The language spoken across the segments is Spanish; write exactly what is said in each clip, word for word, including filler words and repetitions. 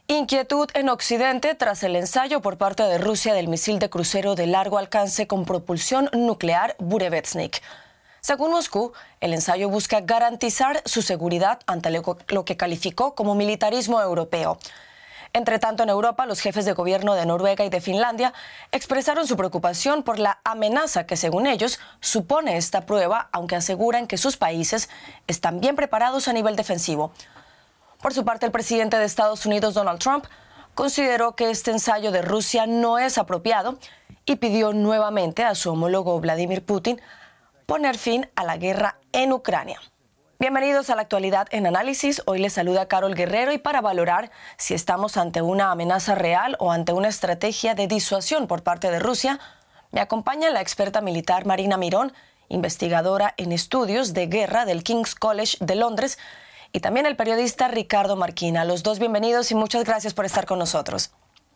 Inquietud en Occidente tras el ensayo por parte de Rusia del misil de crucero de largo alcance con propulsión nuclear Burevestnik. Según Moscú, el ensayo busca garantizar su seguridad ante lo que calificó como militarismo europeo. Entre tanto, en Europa, los jefes de gobierno de Noruega y de Finlandia expresaron su preocupación por la amenaza que, según ellos, supone esta prueba, aunque aseguran que sus países están bien preparados a nivel defensivo. Por su parte, el presidente de Estados Unidos, Donald Trump, consideró que este ensayo de Rusia no es apropiado y pidió nuevamente a su homólogo Vladimir Putin poner fin a la guerra en Ucrania. Bienvenidos a la actualidad en análisis. Hoy les saluda Carol Guerrero y para valorar si estamos ante una amenaza real o ante una estrategia de disuasión por parte de Rusia, me acompaña la experta militar Marina Mirón, investigadora en estudios de guerra del King's College de Londres, y también el periodista Ricardo Marquina. Los dos bienvenidos y muchas gracias por estar con nosotros.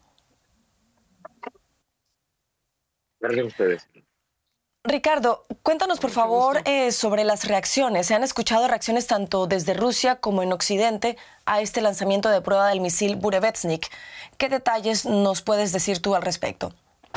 Gracias a ustedes. Ricardo, cuéntanos por favor eh, sobre las reacciones. Se han escuchado reacciones tanto desde Rusia como en Occidente a este lanzamiento de prueba del misil Burevestnik. ¿Qué detalles nos puedes decir tú al respecto?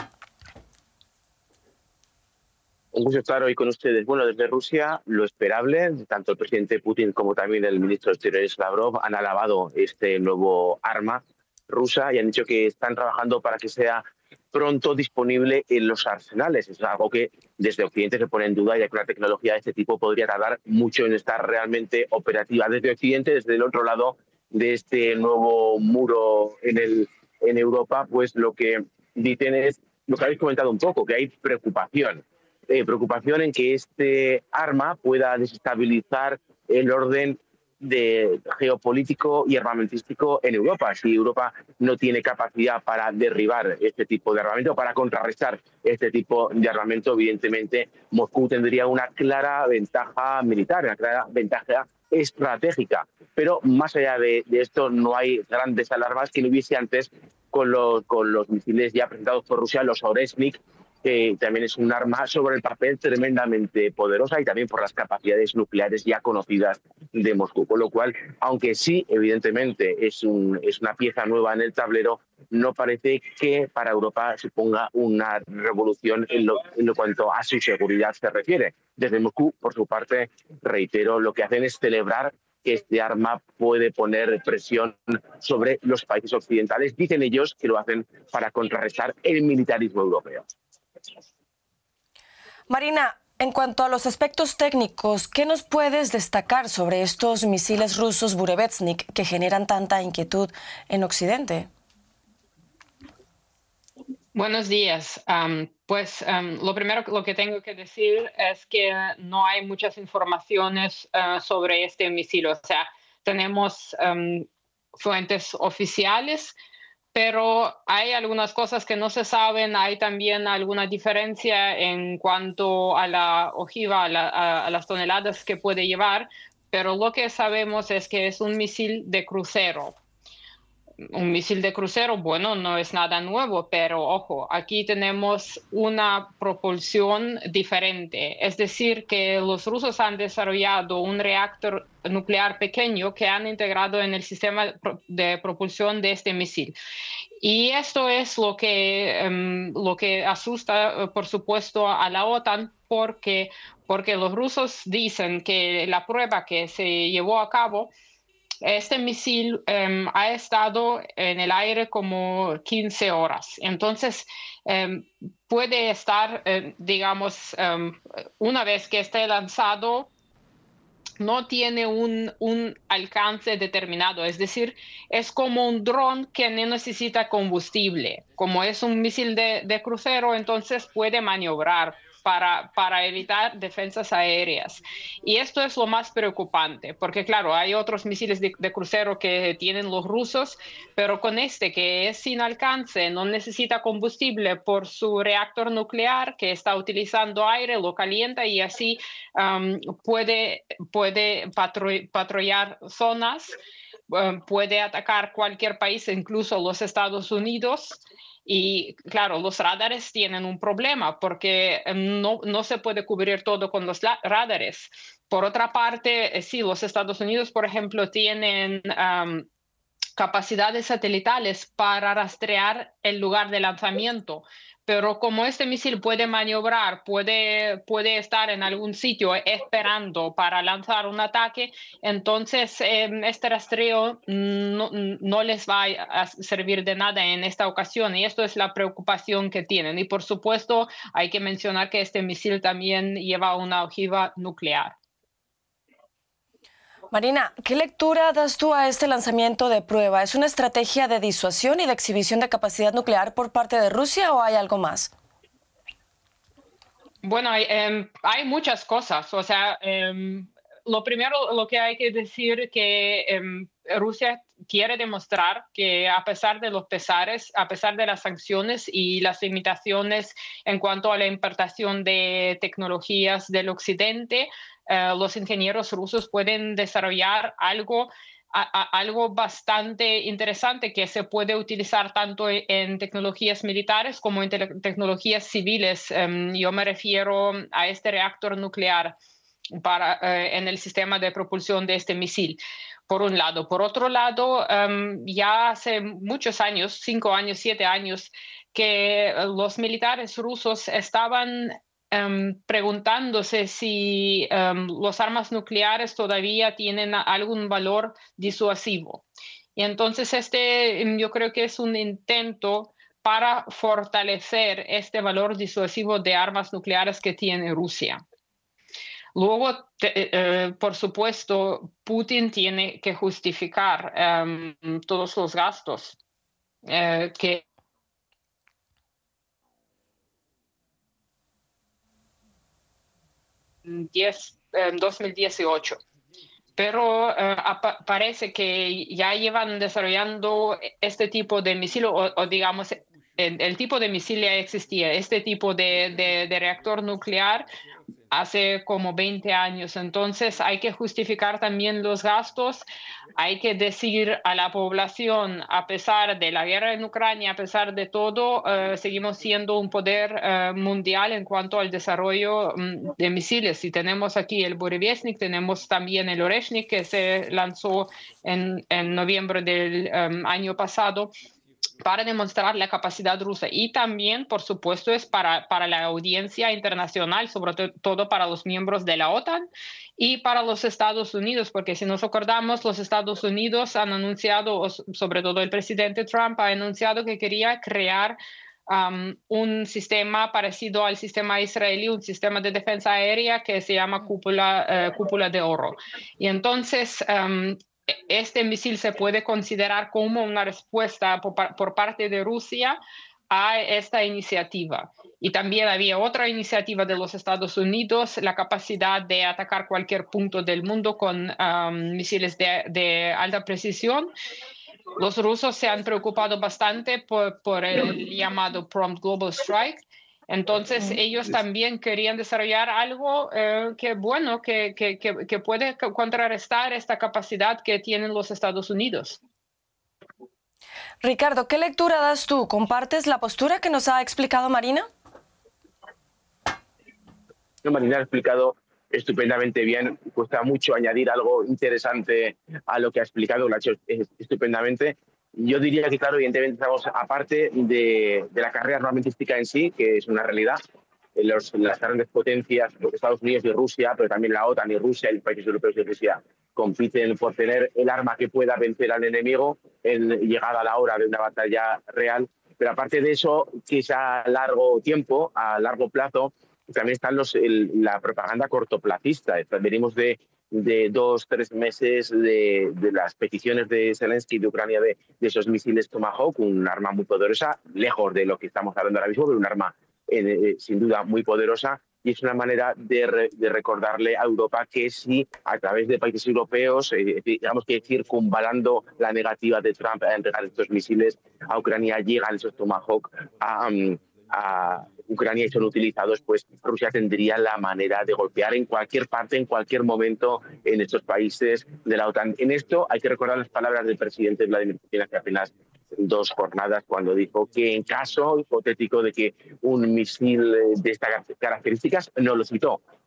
Un gusto estar hoy con ustedes. Bueno, desde Rusia lo esperable, tanto el presidente Putin como también el ministro de Exteriores Lavrov han alabado este nuevo arma rusa y han dicho que están trabajando para que sea pronto disponible en los arsenales. Es algo que desde Occidente se pone en duda, ya que una tecnología de este tipo podría tardar mucho en estar realmente operativa. Desde Occidente, desde el otro lado de este nuevo muro en, el, en Europa, pues lo que dicen es lo que habéis comentado un poco, que hay preocupación. Eh, preocupación en que este arma pueda desestabilizar el orden de geopolítico y armamentístico en Europa. Si Europa no tiene capacidad para derribar este tipo de armamento, para contrarrestar este tipo de armamento, evidentemente Moscú tendría una clara ventaja militar, una clara ventaja estratégica. Pero más allá de, de esto, no hay grandes alarmas que no hubiese antes con los, con los misiles ya presentados por Rusia, los Oreshnik, que también es un arma sobre el papel tremendamente poderosa y también por las capacidades nucleares ya conocidas de Moscú. Con lo cual, aunque sí, evidentemente, es, un, es una pieza nueva en el tablero, no parece que para Europa suponga una revolución en lo, en lo cuanto a su seguridad se refiere. Desde Moscú, por su parte, reitero, lo que hacen es celebrar que este arma puede poner presión sobre los países occidentales. Dicen ellos que lo hacen para contrarrestar el militarismo europeo. Marina, en cuanto a los aspectos técnicos, ¿qué nos puedes destacar sobre estos misiles rusos Burevestnik que generan tanta inquietud en Occidente? Buenos días. Um, pues um, lo primero lo que tengo que decir es que no hay muchas informaciones uh, sobre este misil. O sea, tenemos um, fuentes oficiales, pero hay algunas cosas que no se saben. Hay también alguna diferencia en cuanto a la ojiva, a, la, a, a las toneladas que puede llevar, pero lo que sabemos es que es un misil de crucero. Un misil de crucero, bueno, no es nada nuevo, pero ojo, aquí tenemos una propulsión diferente. Es decir, que los rusos han desarrollado un reactor nuclear pequeño que han integrado en el sistema de propulsión de este misil. Y esto es lo que, um, lo que asusta, por supuesto, a la OTAN, porque, porque los rusos dicen que la prueba que se llevó a cabo, este misil um, ha estado en el aire como quince horas. Entonces, um, puede estar, uh, digamos, um, una vez que esté lanzado, no tiene un, un alcance determinado. Es decir, es como un dron que no necesita combustible. Como es un misil de, de crucero, entonces puede maniobrar para, para evitar defensas aéreas. Y esto es lo más preocupante, porque claro, hay otros misiles de, de crucero que tienen los rusos, pero con este que es sin alcance, no necesita combustible por su reactor nuclear, que está utilizando aire, lo calienta y así um, puede, puede patru- patrullar zonas, um, puede atacar cualquier país, incluso los Estados Unidos. Y claro, los radares tienen un problema porque no, no se puede cubrir todo con los radares. Por otra parte, sí, los Estados Unidos, por ejemplo, tienen um, capacidades satelitales para rastrear el lugar de lanzamiento. Pero como este misil puede maniobrar, puede, puede estar en algún sitio esperando para lanzar un ataque, entonces eh, este rastreo no, no les va a servir de nada en esta ocasión. Y esto es la preocupación que tienen. Y por supuesto, hay que mencionar que este misil también lleva una ojiva nuclear. Marina, ¿qué lectura das tú a este lanzamiento de prueba? ¿Es una estrategia de disuasión y de exhibición de capacidad nuclear por parte de Rusia o hay algo más? Bueno, hay, eh, hay muchas cosas. O sea, eh, lo primero, lo que hay que decir que eh, Rusia quiere demostrar que a pesar de los pesares, a pesar de las sanciones y las limitaciones en cuanto a la importación de tecnologías del occidente, Uh, los ingenieros rusos pueden desarrollar algo, a, a, algo bastante interesante que se puede utilizar tanto en tecnologías militares como en te tecnologías civiles. Um, yo me refiero a este reactor nuclear para, uh, en el sistema de propulsión de este misil, por un lado. Por otro lado, um, ya hace muchos años, cinco años, siete años, que los militares rusos estaban Um, preguntándose si um, los armas nucleares todavía tienen algún valor disuasivo. Y entonces este yo creo que es un intento para fortalecer este valor disuasivo de armas nucleares que tiene Rusia. Luego, te, eh, por supuesto, Putin tiene que justificar um, todos los gastos eh, que en dos mil dieciocho. Pero uh, parece que ya llevan desarrollando este tipo de misil, o, o digamos, el, el tipo de misil ya existía, este tipo de, de, de reactor nuclear hace como veinte años. Entonces hay que justificar también los gastos, hay que decir a la población, a pesar de la guerra en Ucrania, a pesar de todo, uh, seguimos siendo un poder uh, mundial en cuanto al desarrollo um, de misiles. Y tenemos aquí el Burevestnik, tenemos también el Oreshnik, que se lanzó en, en noviembre del um, año pasado, para demostrar la capacidad rusa. Y también, por supuesto, es para, para la audiencia internacional, sobre todo para los miembros de la OTAN y para los Estados Unidos, porque si nos acordamos, los Estados Unidos han anunciado, sobre todo el presidente Trump, ha anunciado que quería crear um, un sistema parecido al sistema israelí, un sistema de defensa aérea que se llama cúpula, uh, cúpula de oro. Y entonces, um, este misil se puede considerar como una respuesta por, por parte de Rusia a esta iniciativa. Y también había otra iniciativa de los Estados Unidos, la capacidad de atacar cualquier punto del mundo con um, misiles de, de alta precisión. Los rusos se han preocupado bastante por, por el llamado Prompt Global Strike. Entonces, ellos también querían desarrollar algo eh, que, bueno, que, que, que, que puede contrarrestar esta capacidad que tienen los Estados Unidos. Ricardo, ¿qué lectura das tú? ¿Compartes la postura que nos ha explicado Marina? No, Marina ha explicado estupendamente bien. Cuesta mucho añadir algo interesante a lo que ha explicado, lo ha hecho estupendamente. Yo diría que, claro, evidentemente estamos aparte de, de la carrera armamentística en sí, que es una realidad. Los, las grandes potencias, Estados Unidos y Rusia, pero también la OTAN y Rusia y los países europeos y Rusia compiten por tener el arma que pueda vencer al enemigo en llegada la hora de una batalla real. Pero aparte de eso, que es a largo tiempo, a largo plazo, también están los, el, la propaganda cortoplacista. Venimos de, de dos, tres meses de, de las peticiones de Zelensky de Ucrania de, de esos misiles Tomahawk, un arma muy poderosa, lejos de lo que estamos hablando ahora mismo, pero un arma eh, sin duda muy poderosa. Y es una manera de, re, de recordarle a Europa que sí, a través de países europeos, eh, digamos que circunvalando la negativa de Trump a entregar estos misiles a Ucrania, llegan esos Tomahawk a... Um, a Ucrania y son utilizados, pues Rusia tendría la manera de golpear en cualquier parte, en cualquier momento en estos países de la OTAN. En esto hay que recordar las palabras del presidente Vladimir Putin hace apenas dos jornadas, cuando dijo que en caso hipotético de que un misil de estas características, no lo citó,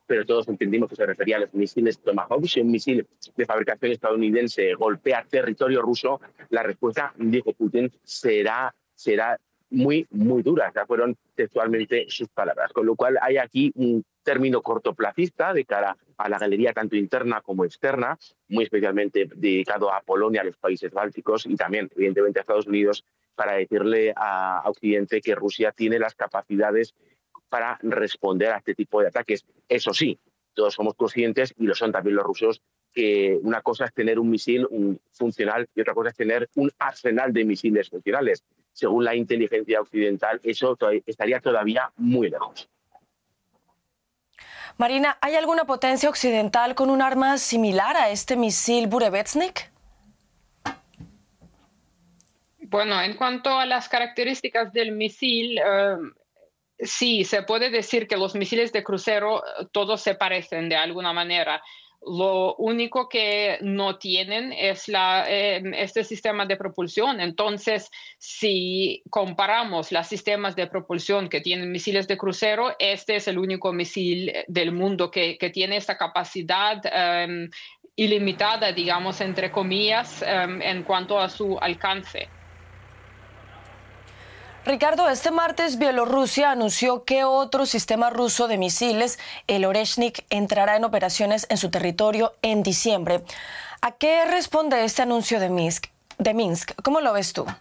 pero todos entendimos que se refería a los misiles Tomahawk. Si un misil de fabricación estadounidense golpea territorio ruso, la respuesta, dijo Putin, será, será muy, muy dura. O sea, fueron textualmente sus palabras. Con lo cual hay aquí un término cortoplacista de cara a la galería tanto interna como externa, muy especialmente dedicado a Polonia, a los países bálticos y también, evidentemente, a Estados Unidos, para decirle a Occidente que Rusia tiene las capacidades para responder a este tipo de ataques. Eso sí, todos somos conscientes, y lo son también los rusos, que una cosa es tener un misil un funcional y otra cosa es tener un arsenal de misiles funcionales. Según la inteligencia occidental, eso to- estaría todavía muy lejos. Marina, ¿hay alguna potencia occidental con un arma similar a este misil Burevestnik? Bueno, en cuanto a las características del misil, eh, sí, se puede decir que los misiles de crucero todos se parecen de alguna manera. Lo único que no tienen es la, eh, este sistema de propulsión. Entonces, si comparamos los sistemas de propulsión que tienen misiles de crucero, este es el único misil del mundo que, que tiene esta capacidad um, ilimitada, digamos, entre comillas, um, en cuanto a su alcance. Ricardo, este martes Bielorrusia anunció que otro sistema ruso de misiles, el Oreshnik, entrará en operaciones en su territorio en diciembre. ¿A qué responde este anuncio de Minsk? De Minsk? ¿Cómo lo ves tú?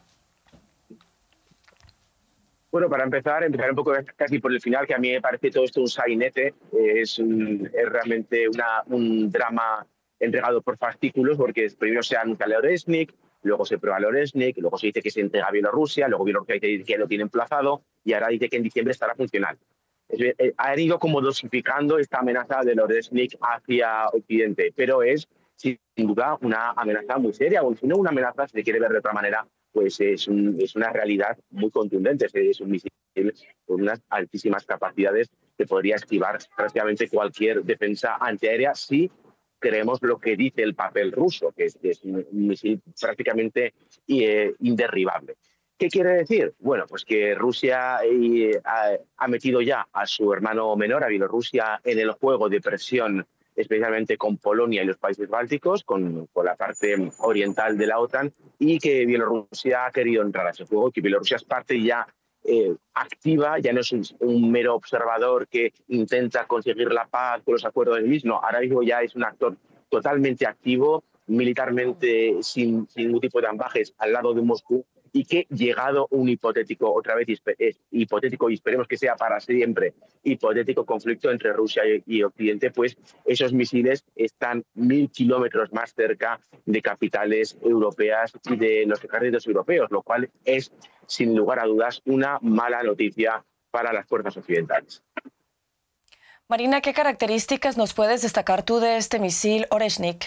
Bueno, para empezar, empezar un poco casi por el final, que a mí me parece todo esto un sainete, es, un, es realmente una, un drama entregado por fascículos, porque primero se anuncia el Oreshnik, luego se prueba el Oreshnik, luego se dice que se entrega a Bielorrusia, luego Bielorrusia dice que lo tiene emplazado y ahora dice que en diciembre estará funcional. Es, eh, han ido como dosificando esta amenaza del Oreshnik hacia Occidente, pero es sin duda una amenaza muy seria, o si no una amenaza, si se quiere ver de otra manera, pues es, un, es una realidad muy contundente. Es un misil con unas altísimas capacidades que podría esquivar prácticamente cualquier defensa antiaérea si creemos lo que dice el papel ruso, que es, que es un misil prácticamente eh, inderribable. ¿Qué quiere decir? Bueno, pues que Rusia eh, ha, ha metido ya a su hermano menor, a Bielorrusia, en el juego de presión, especialmente con Polonia y los países bálticos, con, con la parte oriental de la OTAN, y que Bielorrusia ha querido entrar a ese juego, que Bielorrusia es parte ya eh, activa, ya no es un, un mero observador que intenta conseguir la paz con los acuerdos del mismo, ahora mismo ya es un actor totalmente activo, militarmente sin, sin ningún tipo de ambajes al lado de Moscú, y que llegado un hipotético, otra vez es hipotético y esperemos que sea para siempre, hipotético conflicto entre Rusia y Occidente, pues esos misiles están mil kilómetros más cerca de capitales europeas y de los ejércitos europeos, lo cual es, sin lugar a dudas, una mala noticia para las fuerzas occidentales. Marina, ¿qué características nos puedes destacar tú de este misil Oreshnik?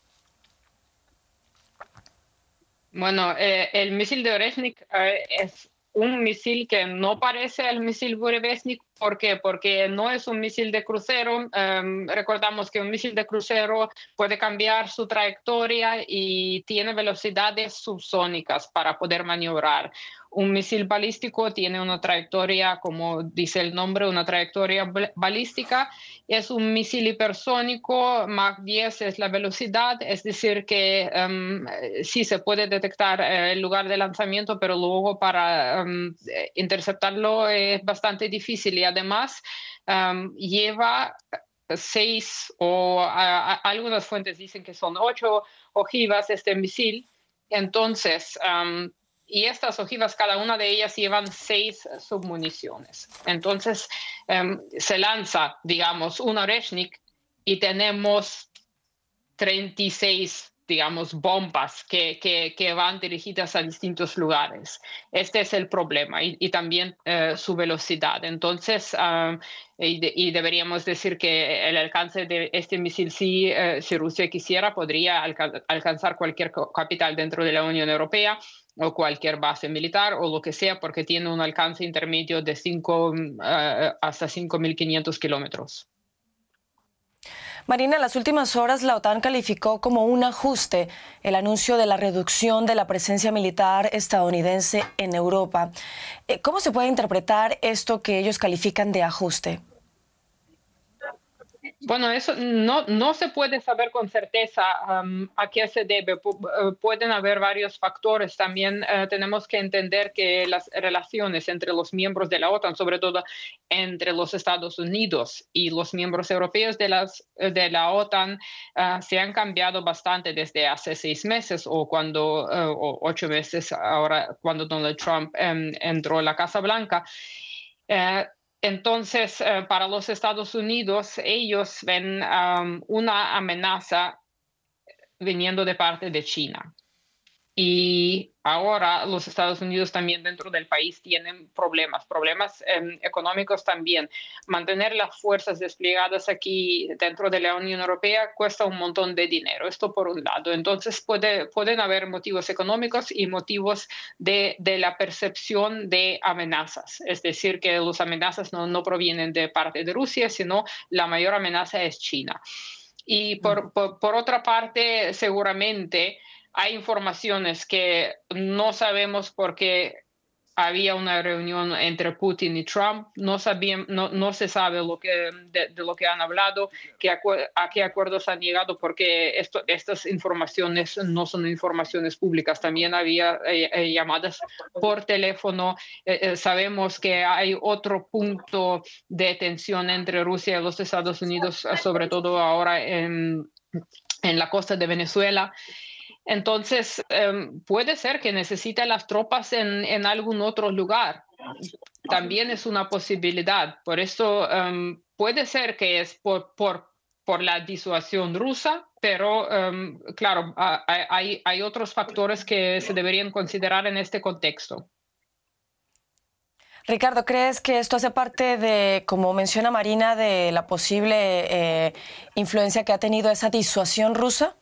Bueno, eh, el misil de Oreshnik eh, es un misil que no parece el misil Burevestnik. ¿Por qué? Porque no es un misil de crucero. Um, recordamos que un misil de crucero puede cambiar su trayectoria y tiene velocidades subsónicas para poder maniobrar. Un misil balístico tiene una trayectoria, como dice el nombre, una trayectoria balística. Es un misil hipersónico, Mach diez es la velocidad, es decir que um, sí se puede detectar eh, el lugar de lanzamiento, pero luego para um, interceptarlo es bastante difícil y además um, lleva seis o a, a, algunas fuentes dicen que son ocho ojivas este misil. Entonces, um, y estas ojivas, cada una de ellas llevan seis submuniciones. Entonces, um, se lanza, digamos, un Oreshnik y tenemos treinta y seis, digamos, bombas que, que, que van dirigidas a distintos lugares. Este es el problema y, y también uh, su velocidad. Entonces, um, y, de, y deberíamos decir que el alcance de este misil, si, uh, si Rusia quisiera, podría alca- alcanzar cualquier capital dentro de la Unión Europea o cualquier base militar o lo que sea, porque tiene un alcance intermedio de cinco uh, hasta cinco mil quinientos kilómetros. Marina, en las últimas horas la OTAN calificó como un ajuste el anuncio de la reducción de la presencia militar estadounidense en Europa. ¿Cómo se puede interpretar esto que ellos califican de ajuste? Bueno, eso no, no se puede saber con certeza um, a qué se debe. Pu- uh, pueden haber varios factores. También uh, tenemos que entender que las relaciones entre los miembros de la OTAN, sobre todo entre los Estados Unidos y los miembros europeos de, las, de la OTAN, uh, se han cambiado bastante desde hace seis meses o cuando uh, o ocho meses ahora cuando Donald Trump um, entró a la Casa Blanca. Uh, Entonces, eh, para los Estados Unidos, ellos ven um, una amenaza viniendo de parte de China. Y ahora los Estados Unidos también dentro del país tienen problemas, problemas eh, económicos también. Mantener las fuerzas desplegadas aquí dentro de la Unión Europea cuesta un montón de dinero, esto por un lado. Entonces puede, pueden haber motivos económicos y motivos de, de la percepción de amenazas. Es decir, que las amenazas no, no provienen de parte de Rusia, sino la mayor amenaza es China. Y por, por, por otra parte, seguramente hay informaciones que no sabemos por qué había una reunión entre Putin y Trump. No, sabían, no, no se sabe lo que, de, de lo que han hablado, que a qué acuerdos han llegado, porque esto, estas informaciones no son informaciones públicas. También había eh, eh, llamadas por teléfono. Eh, eh, sabemos que hay otro punto de tensión entre Rusia y los Estados Unidos, sobre todo ahora en, en la costa de Venezuela. Entonces, um, puede ser que necesite las tropas en, en algún otro lugar. También es una posibilidad. Por eso um, puede ser que es por, por, por la disuasión rusa, pero um, claro, hay, hay otros factores que se deberían considerar en este contexto. Ricardo, ¿crees que esto hace parte de, como menciona Marina, de la posible eh, influencia que ha tenido esa disuasión rusa?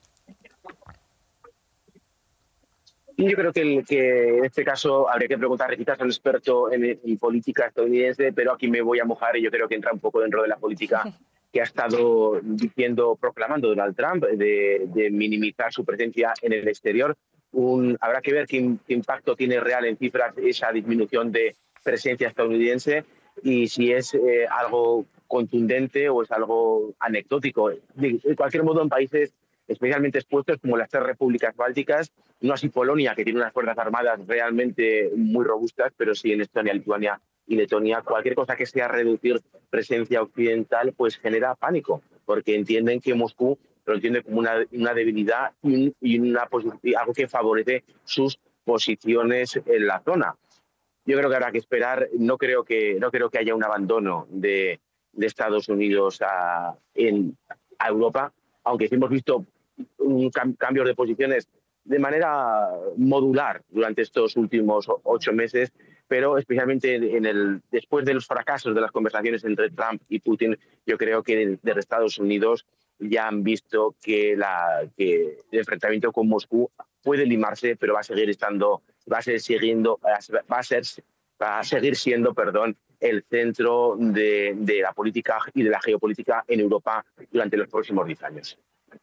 Yo creo que, que en este caso habría que preguntar, quizás a un experto en, en política estadounidense, pero aquí me voy a mojar y yo creo que entra un poco dentro de la política que ha estado diciendo, proclamando Donald Trump, de, de minimizar su presencia en el exterior. Un, habrá que ver qué, qué impacto tiene real en cifras esa disminución de presencia estadounidense y si es eh, algo contundente o es algo anecdótico. De, de cualquier modo, en países especialmente expuestos como las tres repúblicas bálticas, no así Polonia, que tiene unas fuerzas armadas realmente muy robustas, pero sí en Estonia, Lituania y Letonia, cualquier cosa que sea reducir presencia occidental, pues genera pánico, porque entienden que Moscú lo entiende como una, una debilidad y, y una, algo que favorece sus posiciones en la zona. Yo creo que habrá que esperar, no creo que, no creo que haya un abandono de, de Estados Unidos a, en, a Europa, aunque sí hemos visto un cam cambios de posiciones de manera modular durante estos últimos ocho meses, pero especialmente en el, después de los fracasos de las conversaciones entre Trump y Putin, yo creo que desde Estados Unidos ya han visto que, la, que el enfrentamiento con Moscú puede limarse, pero va a seguir estando, va a ser siguiendo, va a ser, va a seguir siendo, perdón, el centro de, de la política y de la geopolítica en Europa durante los próximos diez años.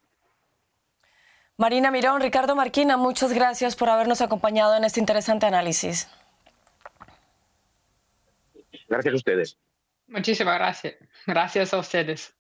Marina Mirón, Ricardo Marquina, muchas gracias por habernos acompañado en este interesante análisis. Gracias a ustedes. Muchísimas gracias. Gracias a ustedes.